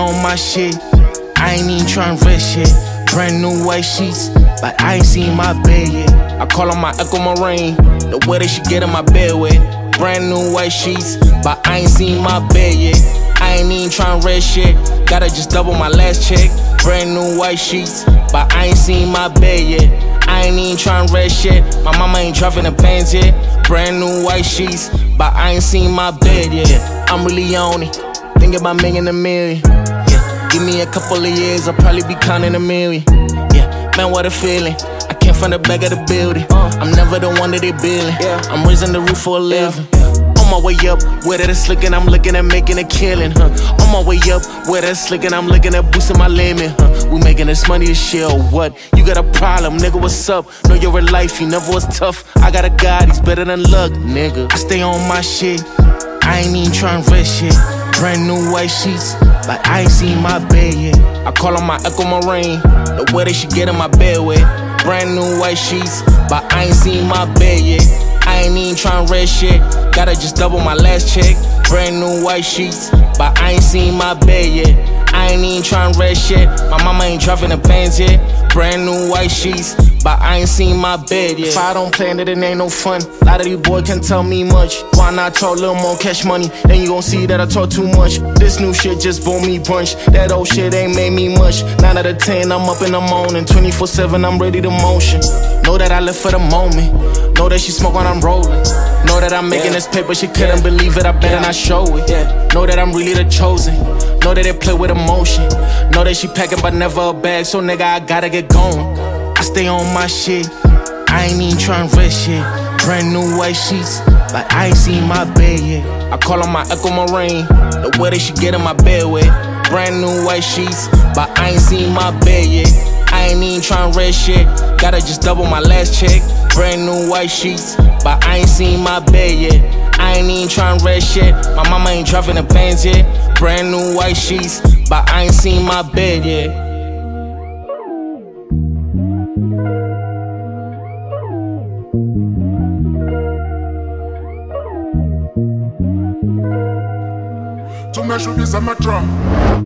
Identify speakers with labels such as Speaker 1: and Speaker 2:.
Speaker 1: on my shit. I ain't even tryna rest shit. Brand new white sheets, but I ain't seen my bed yet. I call on my Echo Marine, the way they should get in my bed with. Brand new white sheets, but I ain't seen my bed yet. I ain't even tryna rest shit. Gotta just double my last check. Brand new white sheets, but I ain't seen my bed yet. I ain't even tryna rest shit. My mama ain't dropping the pants yet. Brand new white sheets, but I ain't seen my bed yet. I'm really on it, thinking about making a million. Yeah, give me a couple of years, I'll probably be counting a million. Yeah, man, what a feeling. I came from the back of the building. I'm never the one that they building. I'm raising the roof for a living. On my way up, where that it's looking, I'm looking at making a killing, On my way up, where that's looking, I'm looking at boosting my limit, We making this money to share or what? You got a problem, nigga, what's up? Know you're real life, you never was tough. I got a God, he's better than luck, nigga. I stay on my shit, I ain't even tryna rest shit. Brand new white sheets, but I ain't seen my bed yet. I call on my Echo Marine, the way they should get in my bed with. Brand new white sheets, but I ain't seen my bed yet. I ain't even tryna rest shit. Gotta just double my last check. Brand new white sheets, but I ain't seen my bed yet. I ain't even tryna rest shit. My mama ain't dropping the pants yet. Brand new white sheets, but I ain't seen my bed yet. If I don't plan it, it ain't no fun. A lot of these boys can't tell me much. Why not talk a little more cash money? Then you gon' see that I talk too much. This new shit just bought me brunch. That old shit ain't made me much. 9 out of 10, I'm up in the morning. 24/7, I'm ready to motion. Know that I live for the moment. Know that she smoke when I'm rolling. Know that I'm making this paper, she couldn't believe it, I better not show it. Know that I'm really the chosen. Know that they play with emotion. Know that she packing but never a bag, so nigga, I gotta get going. I stay on my shit, I ain't even tryna rest shit. Brand new white sheets, but I ain't seen my bed yet. I call on my Echo Marine, the way they should get in my bed with. Brand new white sheets, but I ain't seen my bed yet. I ain't even tryna rest shit. Gotta just double my last check. Brand new white sheets, but I ain't seen my bed yet. I ain't even tryna rest shit. My mama ain't dropping the pants yet. Brand new white sheets, but I ain't seen my bed yet.
Speaker 2: Tu me joues bien, ça me trompe.